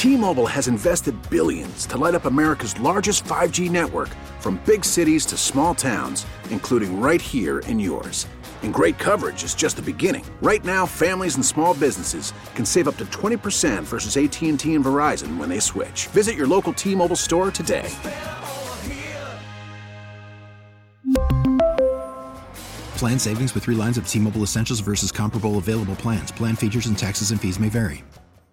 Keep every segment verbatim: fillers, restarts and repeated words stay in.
T-Mobile has invested billions to light up America's largest five G network, from big cities to small towns, including right here in yours. And great coverage is just the beginning. Right now, families and small businesses can save up to twenty percent versus A T and T and Verizon when they switch. Visit your local T-Mobile store today. Plan savings with three lines of T-Mobile Essentials versus comparable available plans. Plan features and taxes and fees may vary.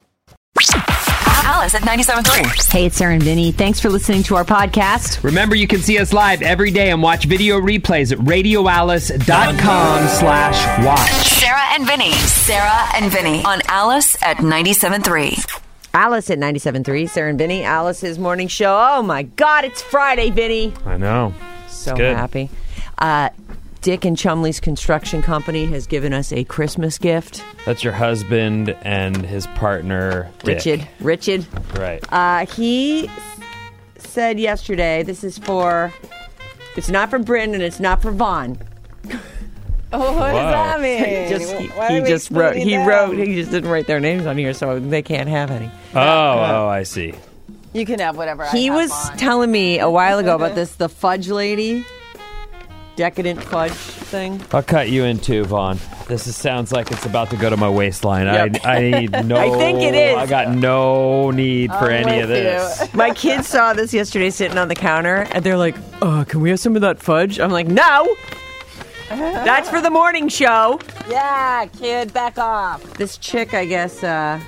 Alice at ninety-seven point three. Hey, it's Sarah and Vinny. Thanks for listening to our podcast. Remember, you can see us live every day and watch video replays at radio alice dot com slash watch. Sarah and Vinny. Sarah and Vinny on Alice at ninety-seven point three. Alice at ninety-seven point three. Sarah and Vinny, Alice's morning show. Oh, my God, it's Friday, Vinny. I know. So good. happy. Uh, Dick and Chumley's construction company has given us a Christmas gift. That's your husband and his partner, Dick. Richard. Richard. Right. Uh, he s- said yesterday, this is for, it's not for Bryn and it's not for Vaughn. Oh, what Whoa. does that mean? He just, he, Why are he we just wrote, he excluding wrote, them? he just didn't write their names on here, so they can't have any. Oh, oh, I see. You can have whatever I He have was on. telling me a while ago about this, the fudge lady, decadent fudge thing. I'll cut you in two, Vaughn. This is, sounds like it's about to go to my waistline. Yep. I, I need no... I think it is. I got no need for I'm any of with this. My kids saw this yesterday sitting on the counter, and they're like, "Oh, can we have some of that fudge?" I'm like, "No, that's for the morning show." Yeah, kid, back off. This chick, I guess, uh,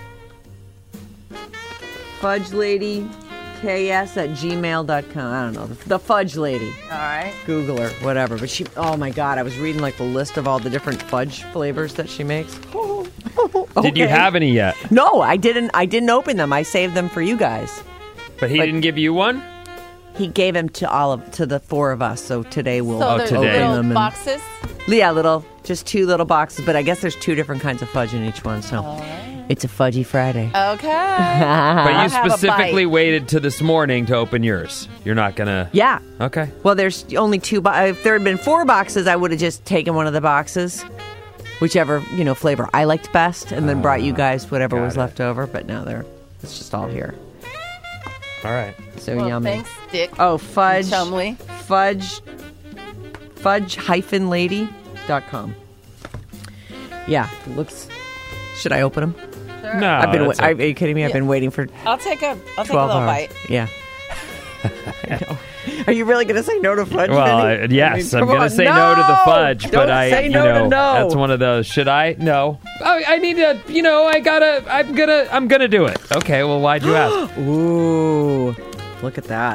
fudge lady, K S at gmail dot com. I don't know. The, the fudge lady. All right. Google her, whatever. But she, oh my God, I was reading like the list of all the different fudge flavors that she makes. Did you Okay. have any yet? No, I didn't. I didn't open them. I saved them for you guys. But he But- didn't give you one? He gave them to all of to the four of us. So today we'll So Oh, there's today. little open them. And, boxes. yeah, little, just two little boxes. But I guess there's two different kinds of fudge in each one. So it's a fudgy Friday. Okay. But you I'll have a specifically bite. waited to this morning to open yours. You're not going to... Yeah. Okay. Well, there's only two. Bo- if there had been four boxes, I would have just taken one of the boxes, whichever you know flavor I liked best, and then brought you guys whatever got was it. left over. But now they're it's just all here. All right. So Well, yummy. thanks, Dick. Oh, fudge. Chumley. Fudge. Fudge hyphen lady dot com. Yeah, it looks. Should I open them? No, I've been. that's Wa- a- are you kidding me? I've Yeah. been waiting for I'll take a. I'll take a twelve little hours. bite. Yeah. I know. Are you really going to say no to fudge? Well, Vinny? I, yes, I I'm mean, going come to say on. no to the No! fudge, Don't but I, say you no to know, no. that's one of those. Should I? No. Oh, I need to. You know, I gotta. I'm gonna. I'm gonna do it. Okay. Well, why'd you ask? Ooh, look at that.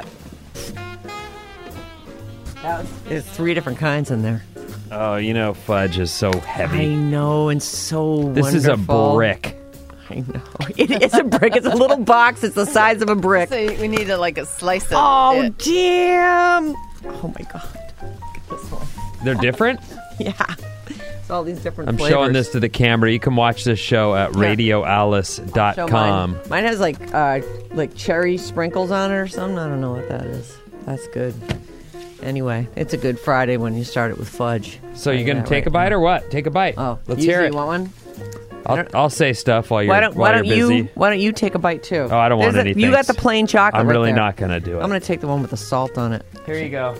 There's three different kinds in there. Oh, you know, fudge is so I heavy. know, and so This is a wonderful. brick. I know. It is a brick. It's a little box. It's the size of a brick. So we need to like a slice of Oh, it. damn. Oh, my God. Look at this one. They're different. Yeah. It's all these different I'm flavors. showing this to the camera. You can watch this show at Yeah. radio alice dot Show com. Mine. Mine has like uh, like cherry sprinkles on it or something. I don't know what that is. That's good. Anyway, it's a good Friday when you start it with fudge. So Tell you you gonna that take right a bite now. or what? Take a bite. Oh, let's you, hear you it. want one? I'll, I'll say stuff while you're Why don't while Why don't you're busy. you Why don't you take a bite too? Oh, I don't want There's a- anything. You got the plain chocolate. I'm right really there. not gonna do it. I'm gonna take the one with the salt on it. Here you go.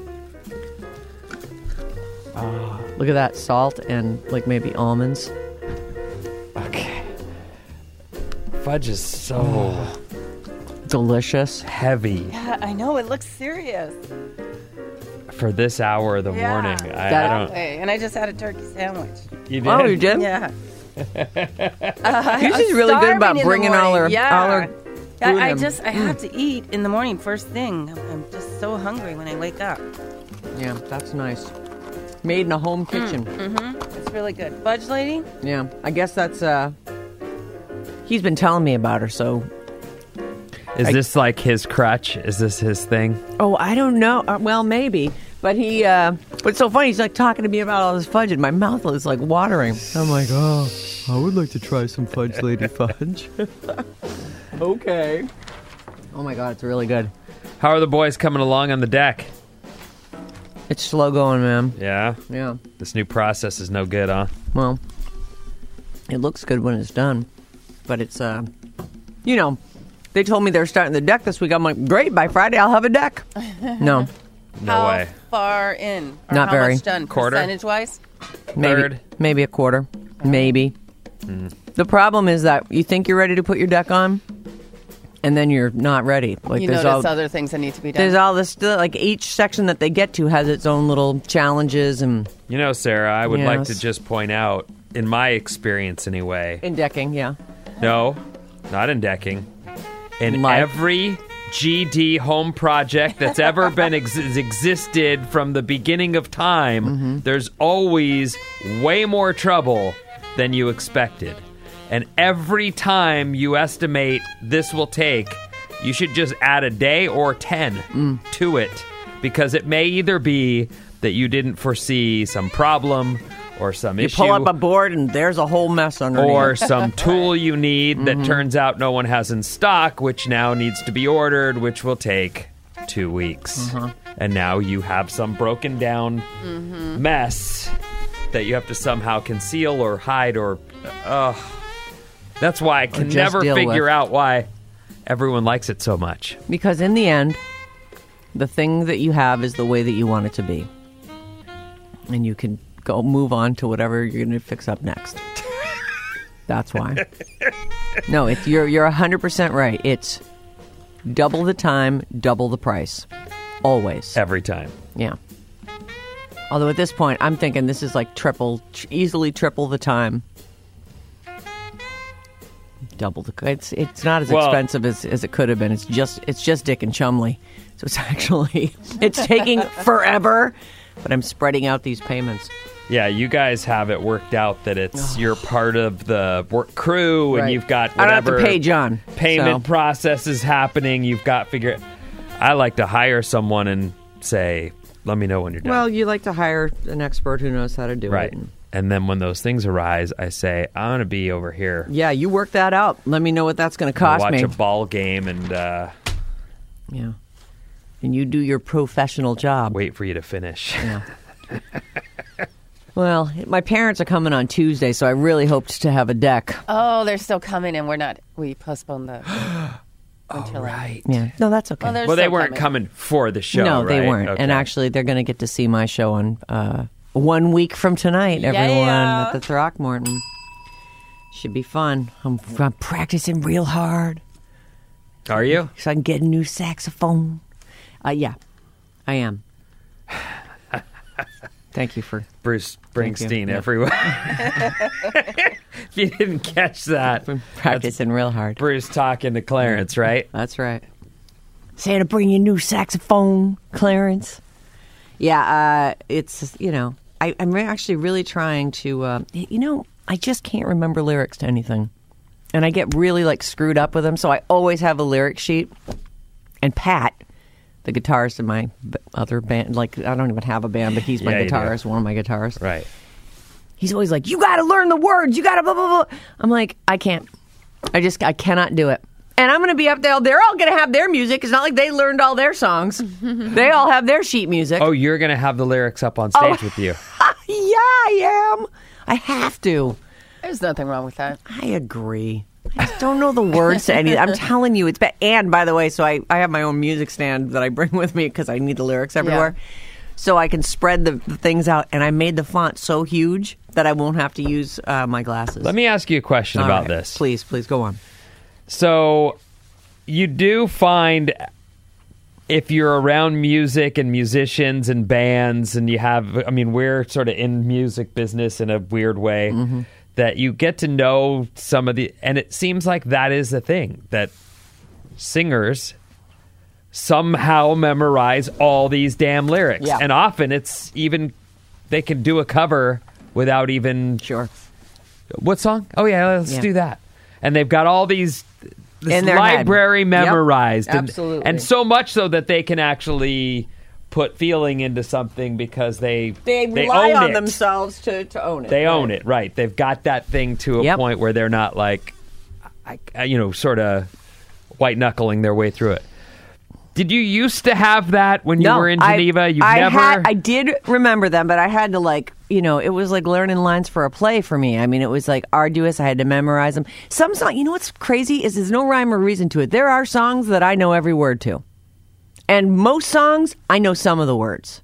Look at that salt and like maybe almonds. Okay. Fudge is so Delicious. heavy Yeah, I know. It looks serious. for this hour of the Yeah. morning. I, That- I don't. Hey, and I just had a turkey sandwich. You did? Oh, you did? Yeah. You're just really good about bringing all our yeah. all our. I, food I in. just I have to eat in the morning first thing. I'm, I'm just so hungry when I wake up. Yeah, that's nice. Made in a home kitchen. It's really good. Fudge lady. Yeah, I guess that's. uh He's been telling me about her, so. Is I- this like his crutch? Is this his thing? Oh, I don't know. Uh, well, maybe. But he, uh, what's so funny, he's like talking to me about all this fudge, and my mouth is like watering. I'm like, oh, I would like to try some fudge lady fudge. Okay. Oh my God, it's really good. How are the boys coming along on the deck? It's slow going, man. Yeah? Yeah. This new process is no good, huh? Well, it looks good when it's done, but it's, uh, you know, They told me they're starting the deck this week. I'm like, great, by Friday I'll have a deck. No. No how way. far in? Or Not how very. much done? Quarter? Percentage-wise? Maybe, Third. maybe a quarter. Maybe. Mm. The problem is that you think you're ready to put your deck on, and then you're not ready. Like You there's notice all, other things that need to be done. there's all this, like each section that they get to has its own little challenges and You know, Sarah, I would like Yes. to just point out, in my experience anyway, in decking, yeah. no, not in decking, in Life. every G D home project that's ever been ex- existed from the beginning of time, Mm-hmm. there's always way more trouble than you expected. And every time you estimate this will take, you should just add a day or ten Mm. to it, because it may either be that you didn't foresee some problem or some You issue, pull up a board and there's a whole mess underneath. or some tool you need that turns out no one has in stock, which now needs to be ordered, which will take two weeks. And now you have some broken down mess that you have to somehow conceal or hide or... Uh, that's why I can just never deal figure with. out why everyone likes it so much. Because in the end, the thing that you have is the way that you want it to be. And you can go move on to whatever you're going to fix up next. That's why. No, it's, you're you're one hundred percent right. It's double the time, double the price. Always. Every time. Yeah. Although at this point, I'm thinking this is like triple, tr- easily triple the time. Double the. It's it's not as Well- expensive as, as it could have been. It's just it's just Dick and Chumley, so it's actually it's taking forever. But I'm spreading out these payments. Yeah, you guys have it worked out that it's you're part of the work crew, and Right. you've got I don't have whatever to pay John. payment so. process is happening. You've got figure. I like to hire someone and say, "Let me know when you're done." Well, you like to hire an expert who knows how to do right. it. And- And then when those things arise, I say, "I'm going to be over here. yeah, you work that out. Let me know what that's going to I'll cost watch me. a ball game and uh, Yeah, and you do your professional job. wait for you to finish." Yeah. Well, my parents are coming on Tuesday, so I really hoped to have a deck. Oh, they're still coming, and we're not. We postponed the. until right. Yeah. No, that's okay. Well, they're Well, they still weren't coming. coming for the show. no, they right? weren't. Okay. And actually, they're going to get to see my show on uh, one week from tonight, everyone, Yeah. at the Throckmorton. Should be fun. I'm, I'm practicing real hard Are you? so I can get a new saxophone. Uh, yeah, I am. Thank you for Bruce Thank you. Springsteen Yeah. everywhere. If you didn't catch that, that's practicing real hard. Bruce talking to Clarence, right? That's right. Santa, bring you a new saxophone, Clarence. Yeah, uh, it's, you know, I, I'm re- actually really trying to, uh, y- you know, I just can't remember lyrics to anything. And I get really, like, screwed up with them, so I always have a lyric sheet. And Pat, the guitarist in my b- other band, like, I don't even have a band, but he's my Yeah, you do. guitarist, one of my guitarists. Right. He's always like, you got to learn the words. You got to blah, blah, blah. I'm like, I can't. I just, I cannot do it. And I'm going to be up there. They're all going to have their music. It's not like they learned all their songs. They all have their sheet music. Oh, you're going to have the lyrics up on stage Oh. with you. Yeah, I am. I have to. There's nothing wrong with that. I agree. I just don't know the words to any. I'm telling you, it's bad. And by the way, so I, I have my own music stand that I bring with me because I need the lyrics everywhere. So I can spread the, the things out. And I made the font so huge that I won't have to use uh, my glasses. Let me ask you a question All about right. this. Please, please go on. So, you do find if you're around music and musicians and bands, and you have, I mean, we're sort of in music business in a weird way, Mm-hmm. that you get to know some of the, and it seems like that is the thing, that singers somehow memorize all these damn lyrics. Yeah. And often it's even, they can do a cover without even, Sure. what song? Oh, yeah, let's Yeah. do that. And they've got all these this In their head. library Yep. memorized. And, Absolutely. and so much so that they can actually put feeling into something because they They rely own on it. themselves to, to own it. They Right. own it, right. They've got that thing to a Yep. point where they're not like, I, I- you know, sort of white-knuckling their way through it. Did you used to have that when you No, were in I- Geneva? You've I never. Had, I did remember them, but I had to like, you know, it was like learning lines for a play for me. I mean, it was like arduous. I had to memorize them. Some song, you know what's crazy is there's no rhyme or reason to it. There are songs that I know every word to, and most songs I know some of the words.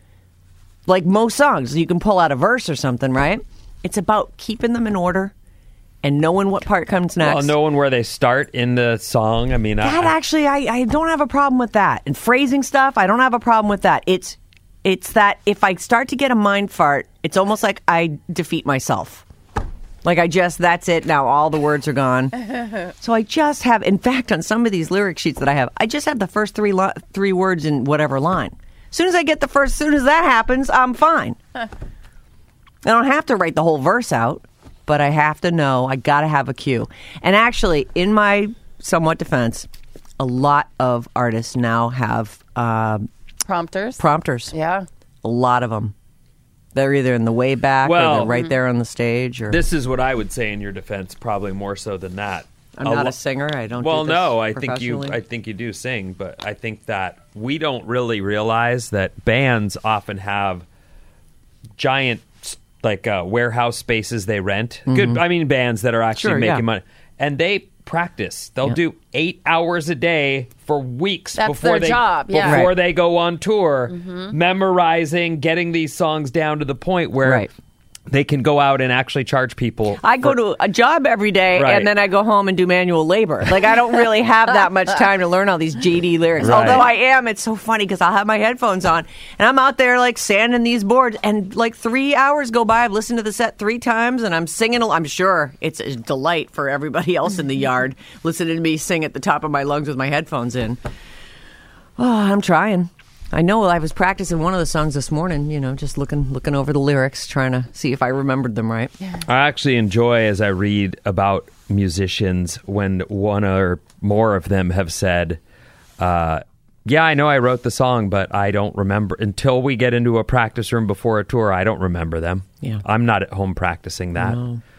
Like most songs, you can pull out a verse or something, right? It's about keeping them in order and knowing what part comes next. well, knowing where they start in the song. I mean, That I, actually, I, I don't have a problem with that. And phrasing stuff, I don't have a problem with that. It's it's that if I start to get a mind fart, it's almost like I defeat myself. Like I just, that's it. Now all the words are gone. So I just have, in fact, on some of these lyric sheets that I have, I just have the first three li- three words in whatever line. As soon as I get the first, as soon as that happens, I'm fine. I don't have to write the whole verse out, but I have to know. I got to have a cue. And actually, in my somewhat defense, a lot of artists now have uh, Prompters. prompters. Yeah. A lot of them. They're either in the way back or Well, they're right there on the stage. Or this is what I would say in your defense, probably more so than that. I'm A not lo- a singer. I don't. Well, do this no, I think you. professionally. I think you do sing, but I think that we don't really realize that bands often have giant, like uh, warehouse spaces they rent. Good, I mean, bands that are actually Mm-hmm. Sure, making yeah. money, and they practice. They'll Yeah. do eight hours a day for weeks That's before their they job, yeah. before Right. they go on tour, memorizing, getting these songs down to the point where. Right. They can go out and actually charge people. I go for- to a job every day, Right. and then I go home and do manual labor. Like, I don't really have that much time to learn all these J D lyrics. Right. Although I am, it's so funny because I'll have my headphones on, and I'm out there, like, sanding these boards, and, like, three hours go by. I've listened to the set three times, and I'm singing. al- I'm sure it's a delight for everybody else in the yard listening to me sing at the top of my lungs with my headphones in. Oh, I'm trying. I know I was practicing one of the songs this morning, you know, just looking looking over the lyrics, trying to see if I remembered them right. I actually enjoy as I read about musicians when one or more of them have said, uh, yeah, I know I wrote the song, but I don't remember until we get into a practice room before a tour. I don't remember them. Yeah. I'm not at home practicing that.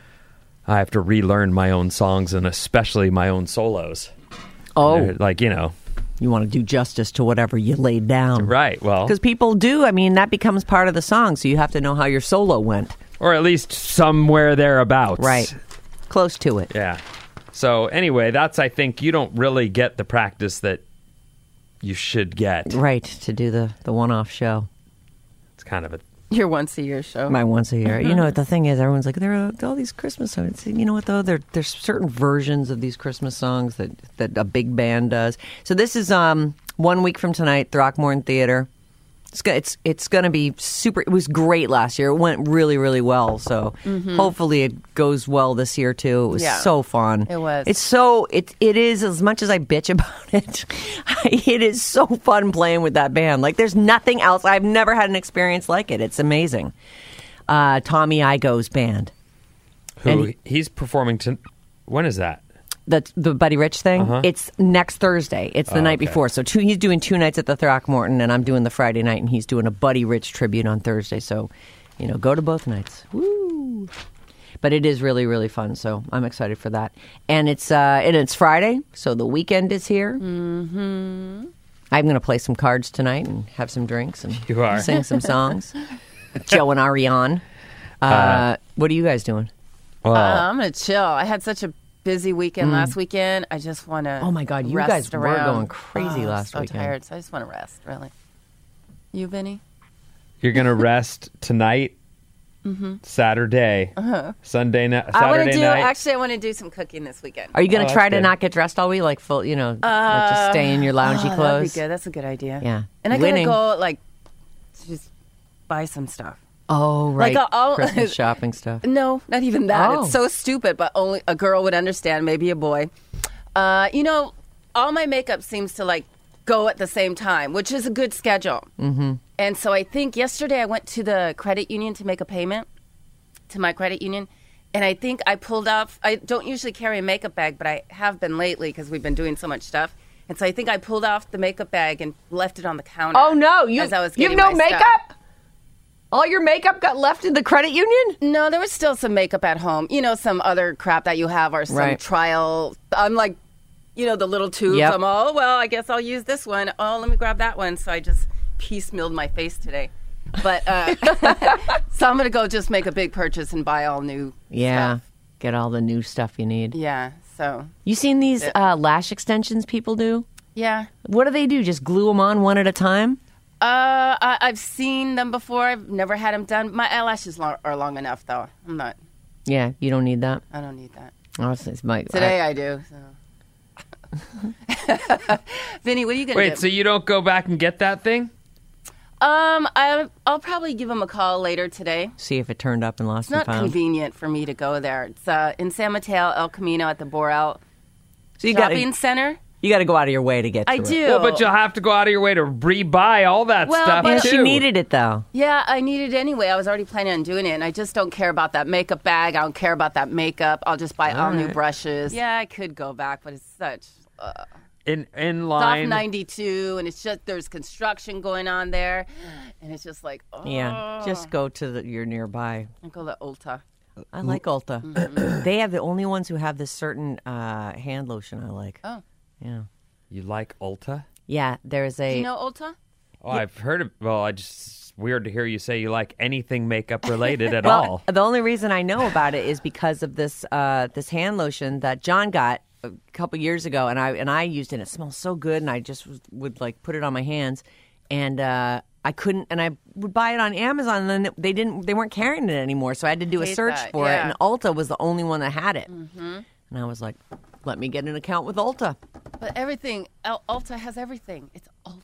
I have to relearn my own songs and especially my own solos. Oh, They're like, you know, you want to do justice to whatever you laid down. right. Well, Because people do. I mean, that becomes part of the song, so you have to know how your solo went. or at least somewhere thereabouts. Right. Close to it. Yeah. So anyway, that's, I think, you don't really get the practice that you should get. Right, to do the, the one-off show. It's kind of a Your once a year show. My once a year. You know, the thing is, everyone's like, there are all these Christmas songs. You know what, though? There, there's certain versions of these Christmas songs that, that a big band does. So this is um one week from tonight, Throckmorton Theater. It's go- it's it's going to be super. It was great last year. It went really, really well. So hopefully it goes well this year, too. It was Yeah. so fun. It was. It's so, it, it is, as much as I bitch about it, it is so fun playing with that band. Like, there's nothing else. I've never had an experience like it. It's amazing. Uh, Tommy Igoe's band. who And he- he's performing to. When is that? The, the Buddy Rich thing, Uh-huh. it's next Thursday. It's the Oh, night okay. before. So two, he's doing two nights at the Throckmorton, and I'm doing the Friday night, and he's doing a Buddy Rich tribute on Thursday. So, you know, go to both nights. Woo! But it is really, really fun. So I'm excited for that. And it's uh, and it's Friday, so the weekend is here. Mm-hmm. I'm going to play some cards tonight and have some drinks and You are. sing some songs. With Joe and Ariane. Uh, what are you guys doing? Well, Uh, I'm gonna chill. I had such a busy weekend last weekend. I just want to. Mm. Oh, my God, you rest guys were around. going crazy Oh, last so weekend. tired, so I just want to rest. Really. You, Vinny? you're gonna rest tonight, Saturday, Sunday night, I want Saturday to do. night. Actually, I want to do some cooking this weekend. Are you going to Oh, try that's to good. not get dressed all week, like full, you know, like just stay in your loungy Oh, that'd clothes? be good. That's a good idea. Yeah. And I Winning. gotta go like just buy some stuff. Oh, right. Like, I'll- Christmas shopping stuff. No, not even that. Oh. It's so stupid, but only a girl would understand, maybe a boy. Uh, you know, all my makeup seems to like go at the same time, which is a good schedule. Mm-hmm. And so I think yesterday I went to the credit union to make a payment to my credit union. And I think I pulled off, I don't usually carry a makeup bag, but I have been lately because we've been doing so much stuff. And so I think I pulled off the makeup bag and left it on the counter. Oh, no. You, as I was you've getting no my stuff. makeup? All your makeup got left in the credit union? No, there was still some makeup at home. You know, some other crap that you have or some Right. trial. I'm like you know, the little tubes. Yep. I'm all, oh, well, I guess I'll use this one. Oh, let me grab that one. So I just piecemealed my face today. But uh, so I'm going to go just make a big purchase and buy all new Yeah. stuff. Get all the new stuff you need. Yeah, so. You seen these uh, lash extensions people do? Yeah. What do they do? Just glue them on one at a time? Uh, I, I've seen them before. I've never had them done. My eyelashes long, are long enough, though. I'm not. Yeah, you don't need that. I don't need that. Honestly, it's my, Today I, I, do. So. Vinny, what are you gonna Wait, do? so you don't go back and get that thing? Um, I, I'll probably give him a call later today. see if it turned up and lost It's not and found. convenient for me to go there. It's uh, in San Mateo, El Camino at the Boreal So you Shopping got Center. you got to go out of your way to get to I it. do. Well, but you'll have to go out of your way to re-buy all that Well, stuff, but- Yeah, too. she needed it though. Yeah, I need it anyway. I was already planning on doing it, and I just don't care about that makeup bag. I don't care about that makeup. I'll just buy all, new right. brushes. Yeah, I could go back, but it's such uh, In, in it's off line. ninety-two, and it's just there's construction going on there, and it's just like oh. Yeah, just go to the, your nearby. I go to Ulta. I like Ulta. Mm-hmm. They have the only ones who have this certain uh, hand lotion I like. Oh, Yeah. You like Ulta? Yeah, there's a do you know Ulta? Oh, I've heard of. Well, I just it's weird to hear you say you like anything makeup related at well, all. the only reason I know about it is because of this uh, this hand lotion that John got a couple years ago, and I and I used it. It smells so good, and I just was, would like put it on my hands, and uh, I couldn't, and I would buy it on Amazon, and then they didn't, they weren't carrying it anymore, so I had to do a Hate search that, for it, yeah. and Ulta was the only one that had it, mm-hmm. and I was like, let me get an account with Ulta. But everything, El- Ulta has everything. It's Ulta.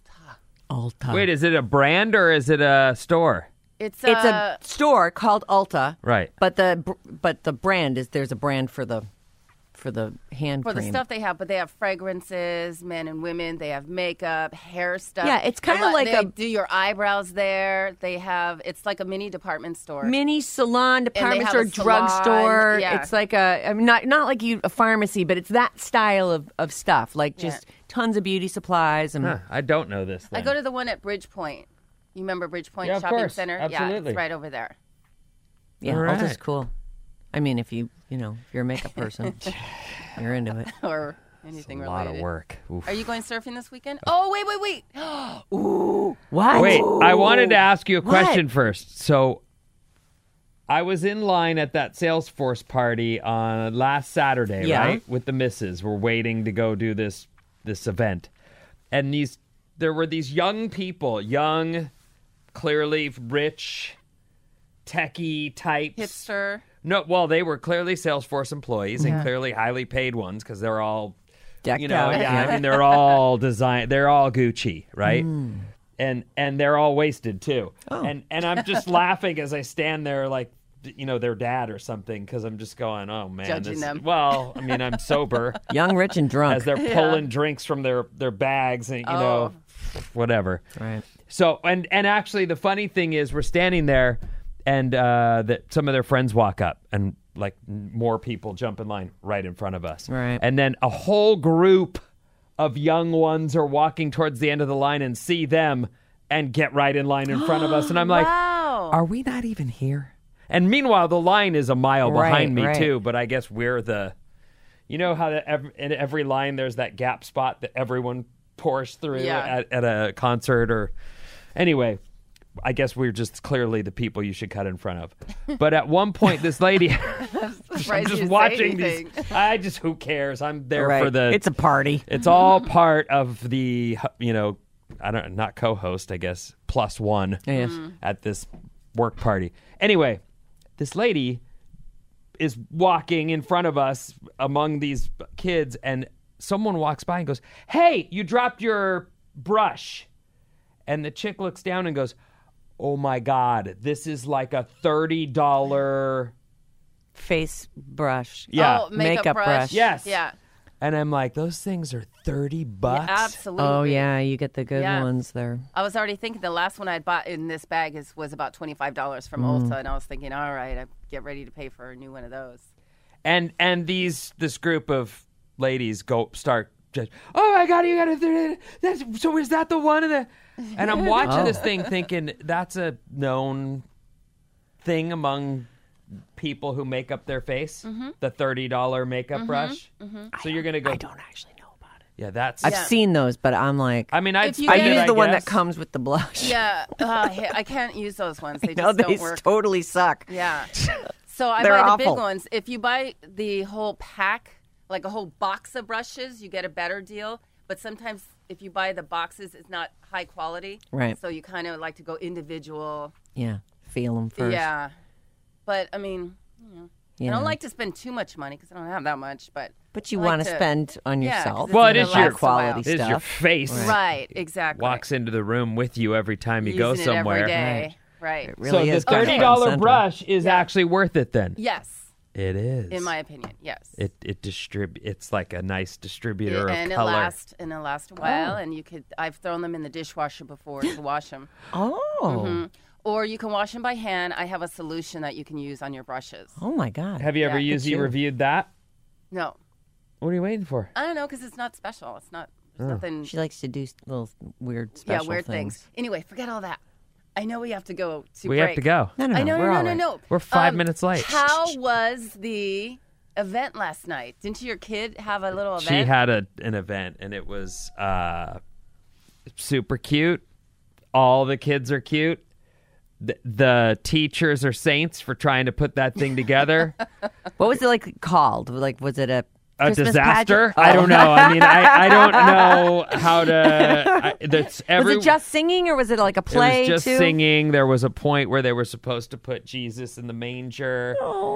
Ulta. Wait, is it a brand or is it a store? It's, It's uh, a store called Ulta, Right. But the br- but the brand is there's a brand for the for the hand for the cream. stuff they have, but they have fragrances, men and women. They have makeup, hair stuff. Yeah, it's kinda A lot- like they a- do your eyebrows there. They have it's like a mini department store. Mini salon, department have store, a salon, drugstore. yeah. It's like a I mean, not not like you a pharmacy, but it's that style of, of stuff. Like just Yeah. tons of beauty supplies and Huh, I don't know this. I Then. go to the one at Bridgepoint. You remember Bridgepoint Yeah, of Shopping course. Center? Yeah, Absolutely. it's right over there. yeah, All Ulta's right. cool. I mean, if you you know if you're a makeup person, you're into it. Or anything a related. lot of work. Oof. Are you going surfing this weekend? Oh, wait, wait, wait. Ooh. What? Wait, I wanted to ask you a What? question first. So, I was in line at that Salesforce party on last Saturday, Yeah. right? With the missus. We're waiting to go do this this event. And these there were these young people, young, clearly rich, techie types. Hipster. No, well, they were clearly Salesforce employees and clearly highly paid ones because they're all, Decked you know, out. yeah, I mean, they're all design, they're all Gucci, right? And and they're all wasted too. And and I'm just laughing as I stand there like, you know, their dad or something because I'm just going, oh man, Judging this- them. Well, I mean, I'm sober Young, rich, and drunk. as they're pulling drinks from their their bags and you know, whatever. Right. So, and and actually, the funny thing is, we're standing there, and uh, that some of their friends walk up, and like more people jump in line right in front of us. Right. And then a whole group of young ones are walking towards the end of the line and see them and get right in line in front of us, and I'm like, Wow. are we not even here? And meanwhile, the line is a mile Right, behind me right. too, but I guess we're the, you know how that ev- in every line there's that gap spot that everyone pours through Yeah. at, at a concert or, anyway, I guess we're just clearly the people you should cut in front of. But at one point, this lady, I'm Surprised you just say watching these. anything. I just who cares? I'm there Right. for the. It's a party. It's all part of the you know, I don't not co-host I guess plus one Yes. at this work party. Anyway, this lady is walking in front of us among these kids, and someone walks by and goes, "Hey, you dropped your brush." And the chick looks down and goes, "Oh my God, this is like a thirty dollar." Face brush. Yeah. Oh, makeup, Makeup brush. brush. Yes. Yeah. And I'm like, those things are thirty bucks. Yeah, absolutely. Oh yeah, you get the good Yeah. ones there. I was already thinking the last one I bought in this bag is was about twenty-five dollars from Mm. Ulta, and I was thinking, all right, I get ready to pay for a new one of those. And and these this group of ladies go start just, oh my God, you got to that's so is that the one of the and I'm watching this thing thinking that's a known thing among people who make up their face, the thirty dollar makeup brush. So you're gonna go. I don't actually know about Yeah, that's. I've Yeah. seen those, but I'm like, I mean, I'd If you spend I get it, use I the one that guess. comes with the blush. Yeah, uh, I can't use those ones. They No, just they don't work. totally suck. Yeah. So I They're buy the awful. big ones. If you buy the whole pack, like a whole box of brushes, you get a better deal. But sometimes if you buy the boxes, it's not high quality. Right. So you kind of like to go individual. Yeah, feel them first. Yeah. But I mean, you know, Yeah. I don't like to spend too much money because I don't have that much. But But you I like want to spend on Yeah, 'cause yourself. it's Well, it gonna is your- last a quality while. It is your stuff. face. Right. Exactly. Walks into the room with you every time you Using go it somewhere. every day. Right. It So really the is kind of thirty front dollar center. brush is actually worth it then. Yes. It is. In my opinion, yes. It it distrib- It's like a nice distributor and of it color. lasts and it lasts a while, and you could. I've thrown them in the dishwasher before to wash them, Oh. or you can wash them by hand. I have a solution that you can use on your brushes. Oh my God. Have you ever Yeah, used good you you. reviewed that? No, What are you waiting for? I don't know because it's not special. It's not there's nothing. She likes to do little weird Yeah, special weird things. things. Anyway, forget all that. I know we have to go to We break. have to go. No, no, no. I know, we're no, all no, right. no, no. We're five Um, minutes late. How was the event last night? Didn't your kid have a little event? She had a an event and it was uh, super cute. All the kids are cute. The, the teachers are saints for trying to put that thing together. What was it like called? Like, was it a A Christmas disaster? pageant? I Oh. don't know. I mean, I, I don't know how to. I, that's every, Was it just singing or was it like a play It was just too? singing. There was a point where they were supposed to put Jesus in the manger.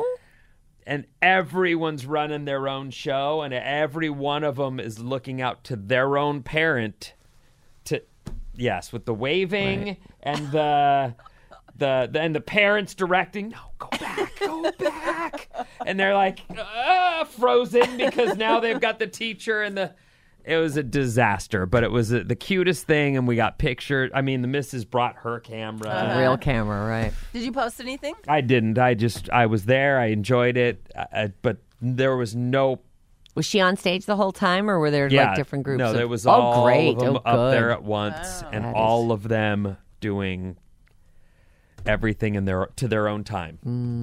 And everyone's running their own show, and every one of them is looking out to their own parent. To yes, with the waving Right. and the, the the and the parents directing. No, go back, go back. And they're like ah, frozen because now they've got the teacher and the. It was a disaster, but it was uh the cutest thing, and we got pictures. I mean, the missus brought her camera. A real camera, right? Did you post anything? I didn't. I just I was there. I enjoyed it, I, but there was no. Was she on stage the whole time, or were there Yeah, like different groups? no, of- there was oh, all great. of them oh, up good. there at once, and That is- all of them doing everything in their to their own time.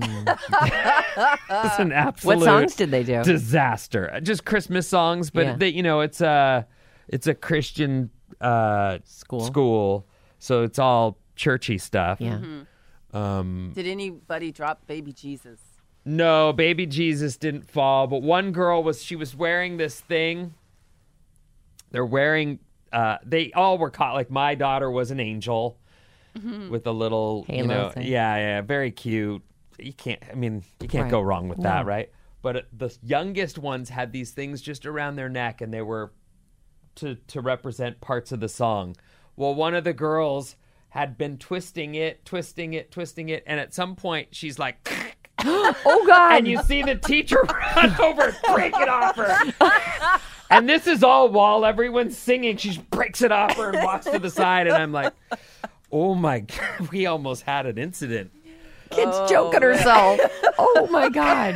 It's an absolute. What songs did they do? Disaster. Just Christmas songs, but Yeah. they, you know, it's a it's a Christian uh, School. School, so it's all churchy stuff. Yeah. Um, Did anybody drop baby Jesus? No, baby Jesus didn't fall, but one girl was she was wearing this thing. They're wearing uh they all were caught like my daughter was an angel with a little you Halo know thing. yeah, yeah, very cute. You can't I mean, you can't Right. go wrong with that, No. right? But uh, the youngest ones had these things just around their neck and they were to to represent parts of the song. Well, one of the girls had been twisting it, twisting it, twisting it, and at some point she's like Oh God! and you see the teacher run over and break it off her. And this is all while everyone's singing. She breaks it off her and walks to the side. And I'm like, oh my God, we almost had an incident. Kid's choking herself. Oh my God!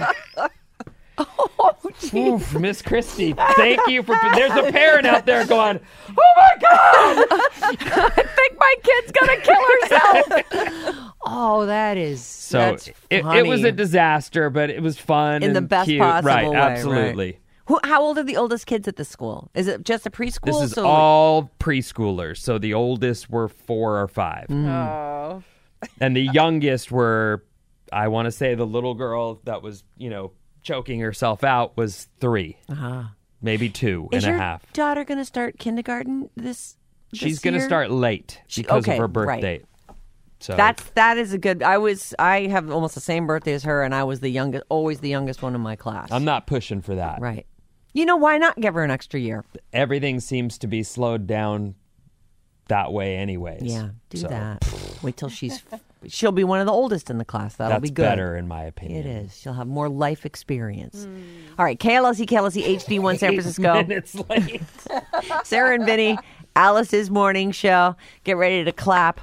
Oh, geez. Oof, Miss Christie, thank you for. There's a parent out there going, oh my God. I think my kid's gonna kill herself. Oh, that is So that's it, it funny. was a disaster, but it was fun. In the and best cute. possible right, way, right. absolutely. Who, how old are the oldest kids at the school? Is it just a preschool? This is So- all preschoolers. So the oldest were four or five. Oh. And the youngest were, I want to say the little girl that was, you know, choking herself out was three, Uh-huh. maybe two Is and your a half. daughter going to start kindergarten this? this She's going to year? start late She- because okay, of her birth right. date. So That's that is a good. I was I have almost the same birthday as her, and I was the youngest, always the youngest one in my class. I'm not pushing for that. right. You know why not give her an extra year? Everything seems to be slowed down that way, anyways. Yeah, do So, that. Wait till she's. She'll be one of the oldest in the class. That'll That's be good. better, in my opinion. It is. She'll have more life experience. All right, K L S E, K L S E H D one San Francisco. Minutes late. Sarah and Vinny, Alice's morning show. Get ready to clap.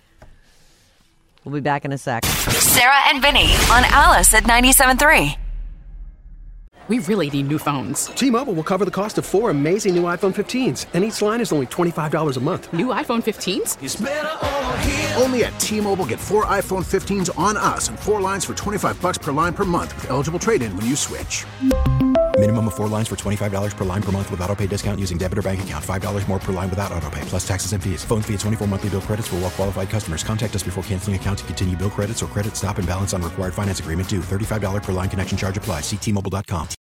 We'll be back in a sec. Sarah and Vinny on Alice at ninety-seven point three. We really need new phones. T-Mobile will cover the cost of four amazing new iPhone fifteens, and each line is only twenty-five dollars a month. New iPhone fifteens? Only at T-Mobile, get four iPhone fifteens on us and four lines for twenty-five bucks per line per month with eligible trade-in when you switch. Minimum of four lines for twenty-five dollars per line per month with autopay discount using debit or bank account. five dollars more per line without autopay, plus taxes and fees. Phone fee at twenty-four monthly bill credits for well qualified customers. Contact us before canceling account to continue bill credits or credit stop and balance on required finance agreement due. thirty-five dollars per line connection charge applies. See T Mobile dot com.